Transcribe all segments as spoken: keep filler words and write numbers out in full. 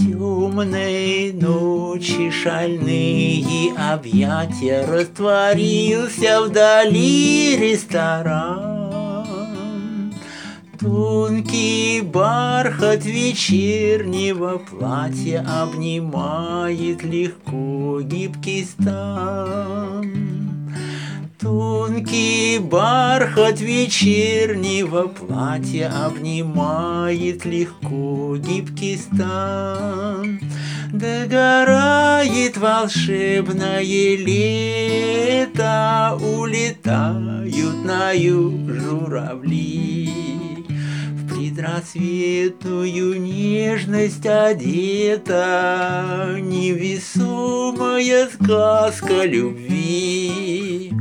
Темной ночи шальные объятия растворился вдали ресторан. Тонкий бархат вечернего платья обнимает легко гибкий стан. Тонкий бархат вечернего платья обнимает легко гибкий стан. Догорает волшебное лето, улетают на юг журавли. В предрассветную нежность одета невесомая сказка любви.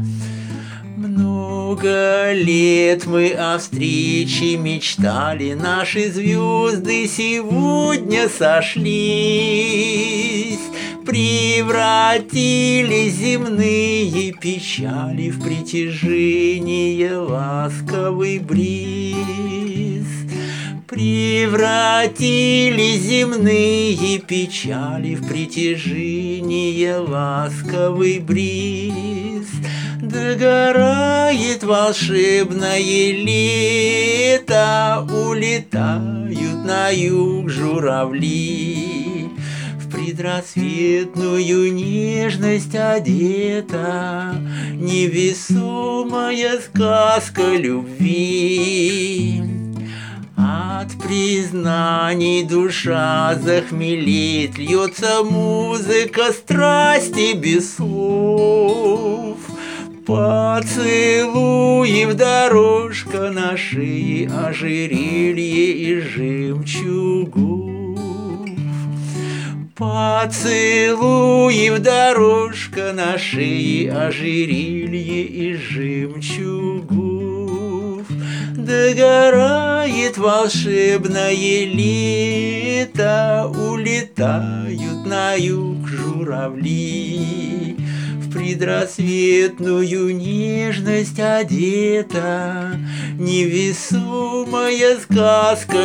Много лет мы о встрече мечтали, наши звезды сегодня сошлись, превратили земные печали в притяжение ласковый бриз. Превратили земные печали в притяжение ласковый бриз. Догорает волшебное лето, улетают на юг журавли. В предрассветную нежность одета невесомая сказка любви. От признаний душа захмелеет, льется музыка страсти без слов. Поцелуев дорожка на шее, ожерелье из жемчугов. Поцелуев дорожка на шее, ожерелье из жемчугов. Догорает волшебное лето, улетают на юг журавли. В предрассветную нежность одета невесомая сказка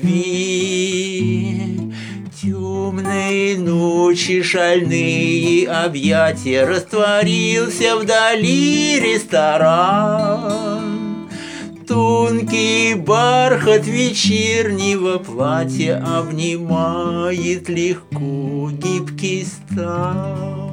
любви. Темной ночи шальные объятия растворился вдали ресторан. Тонкий бархат вечернего платья обнимает легко гибкий стан.